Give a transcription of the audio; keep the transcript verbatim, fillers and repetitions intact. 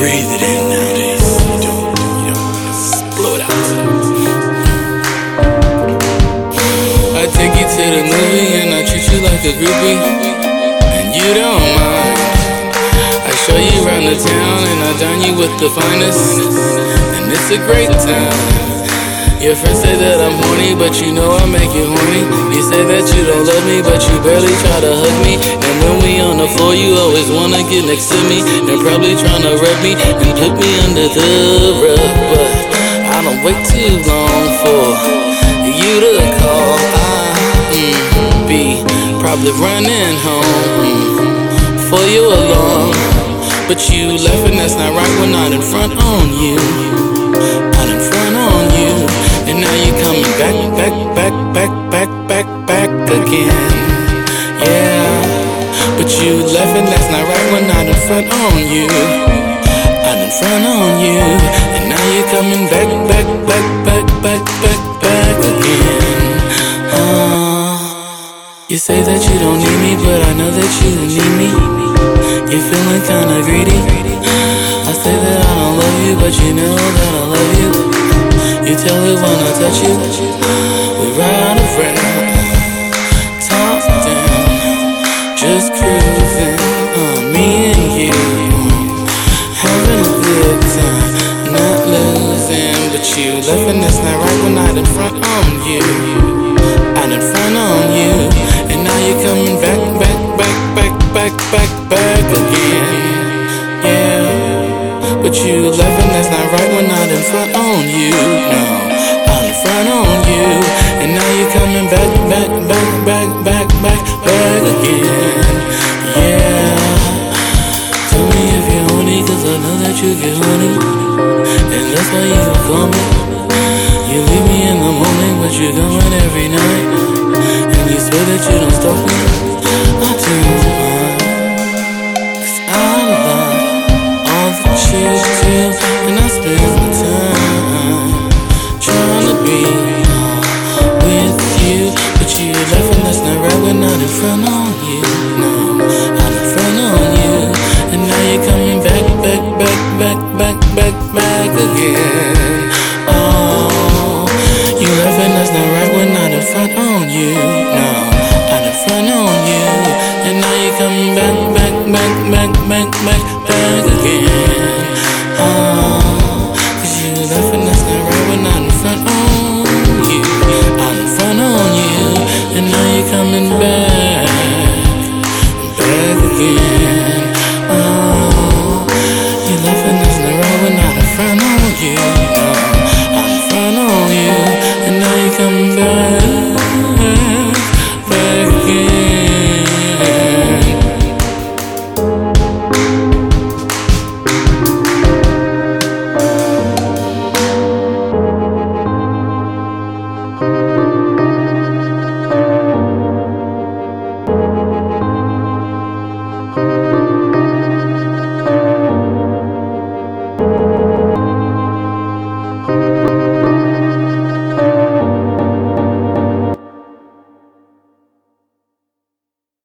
breathe it in nowadays. You don't, you don't just blow it out. I take you to the movie and I treat you like a groupie, and you don't mind. I show you around the town and I dine you with the finest, and it's a great time. Your friends say that I'm horny, but you know I make you horny. You say that you don't love me, but you barely try to hug me. And when we on the floor, you always wanna get next to me, and probably tryna rub me and put me under the rug. But I don't wait too long for you to call. I mm, be probably running home mm, for you alone. But you laughing, that's not right. We're not in front on you, not in front on you. And now you coming back, back, back, back, back, back, back again. Yeah, but you laughing, that's not right. We're not in front on you, not in front on you. And now you coming back, back, back, back, back, back, back again. Uh, you say that you don't need me, but I know that you need me. You're feeling kinda greedy. I say that I don't love you, but you know that I love you. You tell it when I touch you. We ride around, top down, just cruising, uh, me and you, having a good time, not losing. But you laughing, that's not right. We're not in front on you, not in front on you. And now you're coming back, back, back, back, back, back, back again. Yeah, but you laughing, that's not right. We're not in front on you, no, not in front on you. And now you're coming back, back, back, back, back, back, back again. Yeah, tell me if you're horny, cause I know that you get horny, and that's why you call me. You leave me in the morning, but you're coming every night, and you swear that you don't stop me. I do, cause I love all that you do, and I spend my time trying to be with you. But you laughing, that's not right. We're not in front on you, no, not in front on you. And now you're coming back, back, back, back, back, back, back again. Oh, you laughing, that's not right. We're not in front on you, no, not in front on you. And now you're coming back, back, back, back.